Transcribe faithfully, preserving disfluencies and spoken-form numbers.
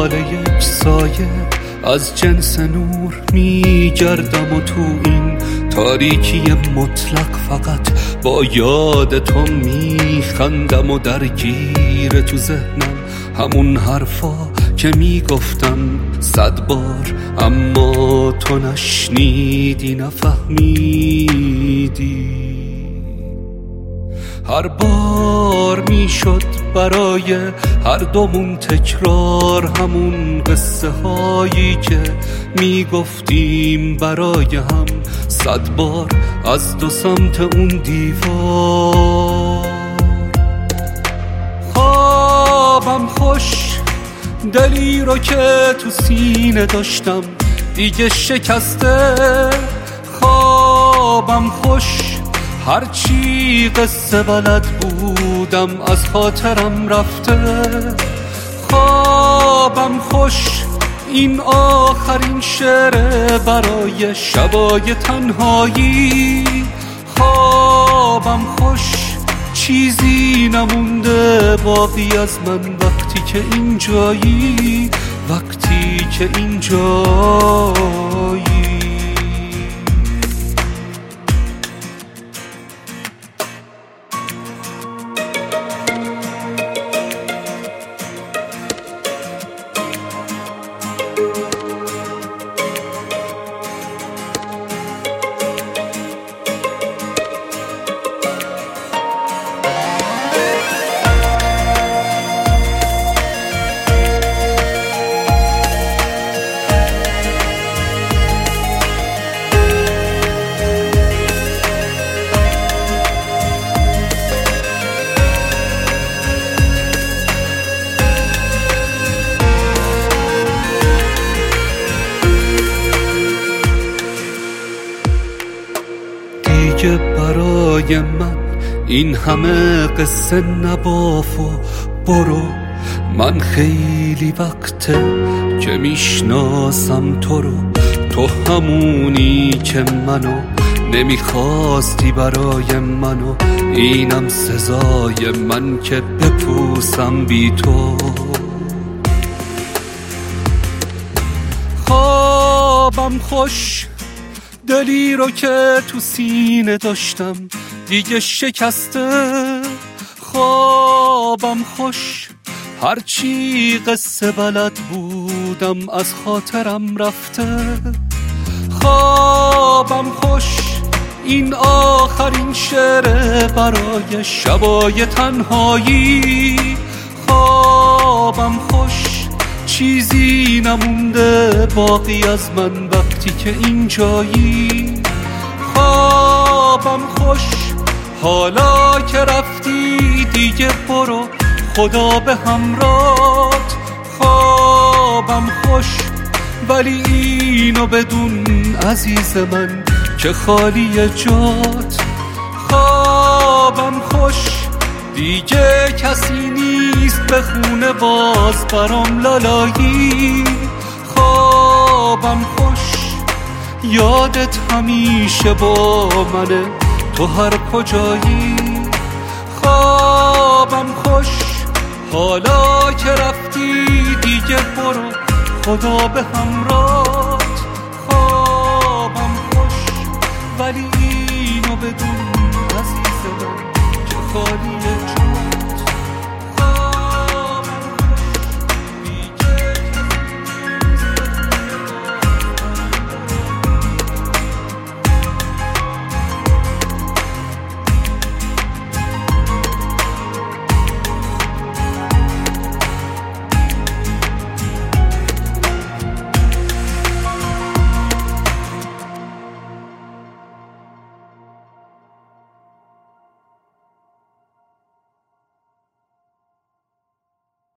دنبال یک سایه از جنس نور میگردم و تو این تاریکی مطلق فقط با یاد تو میخندم و درگیر تو ذهنم همون حرفا که میگفتم صد بار اما تو نشنیدی نفهمیدی. هر بار میشد برای هر دومون تکرار همون قصه هایی که میگفتیم برای هم صد بار از دو سمت اون دیوار. خوابم خوش دلی رو که تو سینه داشتم دیگه شکسته. خوابم خوش هرچی قصه بلد بودم از خاطرم رفته. خوابم خوش این آخرین شعر برای شبای تنهایی. خوابم خوش چیزی نمونده باقی از من وقتی که اینجایی، وقتی که اینجایی. دیگه برای من این همه قصه نباف و برو. من خیلی وقته که میشناسم تو رو، تو همونی که منو نمیخواستی برای منو. اینم سزای من که بپوسم بی تو. خوابم خوش دلی رو که تو سینه داشتم دیگه شکسته. خوابم خوش هرچی قصه بلد بودم از خاطرم رفته. خوابم خوش این آخرین شعر برای شبای تنهایی. خوابم خوش چیزی نمونده باقی از من وقتی که اینجایی. خوابم خوش حالا که رفتی دیگه برو، خدا به همراهت. خوابم خوش ولی اینو بدون عزیز من که خالی جات. خوابم خوش دیگه کسی نیست به خونه باز برام لالایی. خوابم خوش یادت همیشه با منه تو هر کجایی. خوابم خوش حالا که رفتی دیگه برو، خدا به همراهت. خوابم خوش ولی اینو بدون